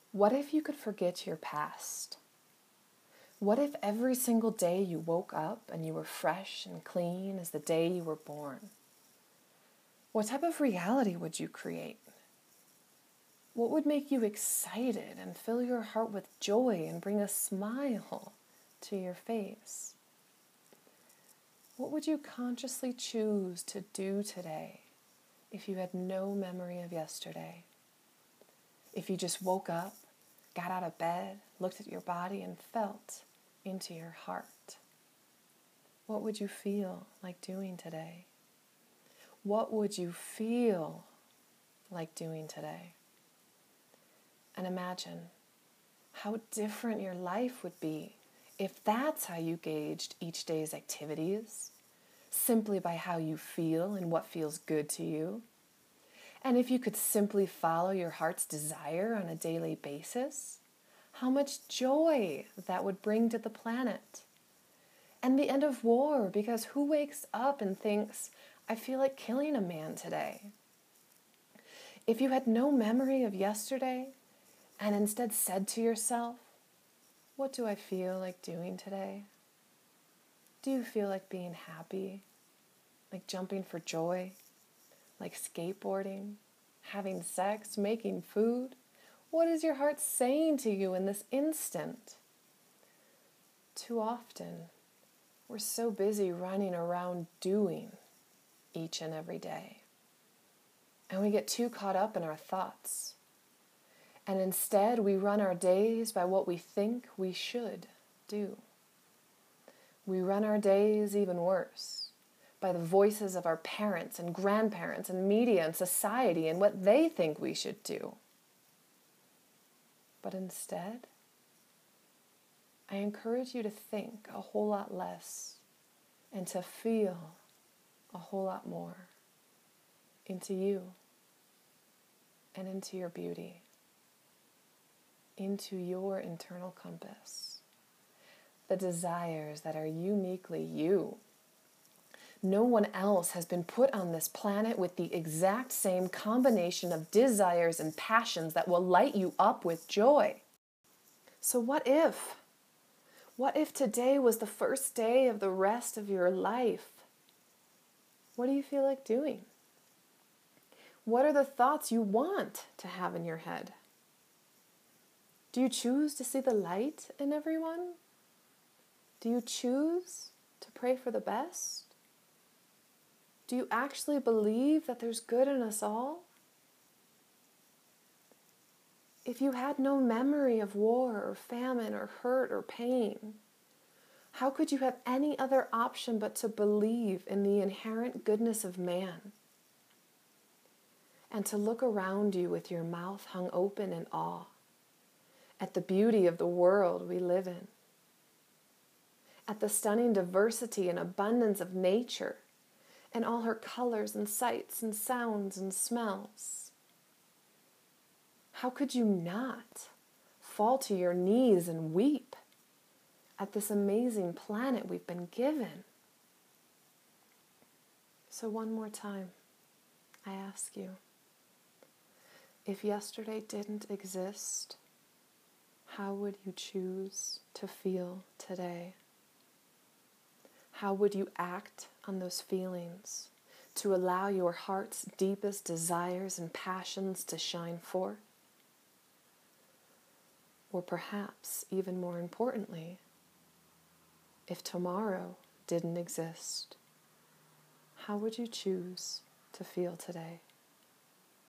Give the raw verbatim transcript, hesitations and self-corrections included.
What if you could forget your past? What if every single day you woke up and you were fresh and clean as the day you were born? What type of reality would you create? What would make you excited and fill your heart with joy and bring a smile to your face? What would you consciously choose to do today if you had no memory of yesterday? If you just woke up, got out of bed, looked at your body, and felt into your heart, what would you feel like doing today? What would you feel like doing today? And imagine how different your life would be if that's how you gauged each day's activities, simply by how you feel and what feels good to you. And if you could simply follow your heart's desire on a daily basis, how much joy that would bring to the planet. And the end of war, because who wakes up and thinks, I feel like killing a man today? If you had no memory of yesterday and instead said to yourself, what do I feel like doing today? Do you feel like being happy, like jumping for joy, like skateboarding, having sex, making food? What is your heart saying to you in this instant? Too often, we're so busy running around doing each and every day. And we get too caught up in our thoughts. And instead, we run our days by what we think we should do. We run our days even worse, by the voices of our parents and grandparents and media and society and what they think we should do. But instead, I encourage you to think a whole lot less and to feel a whole lot more into you and into your beauty, into your internal compass, the desires that are uniquely you. No one else has been put on this planet with the exact same combination of desires and passions that will light you up with joy. So what if? What if today was the first day of the rest of your life? What do you feel like doing? What are the thoughts you want to have in your head? Do you choose to see the light in everyone? Do you choose to pray for the best? Do you actually believe that there's good in us all? If you had no memory of war or famine or hurt or pain, how could you have any other option but to believe in the inherent goodness of man and to look around you with your mouth hung open in awe at the beauty of the world we live in, at the stunning diversity and abundance of nature, and all her colors and sights and sounds and smells? How could you not fall to your knees and weep at this amazing planet we've been given? So one more time, I ask you, if yesterday didn't exist, how would you choose to feel today? How would you act on those feelings to allow your heart's deepest desires and passions to shine forth? Or perhaps, even more importantly, if tomorrow didn't exist, how would you choose to feel today?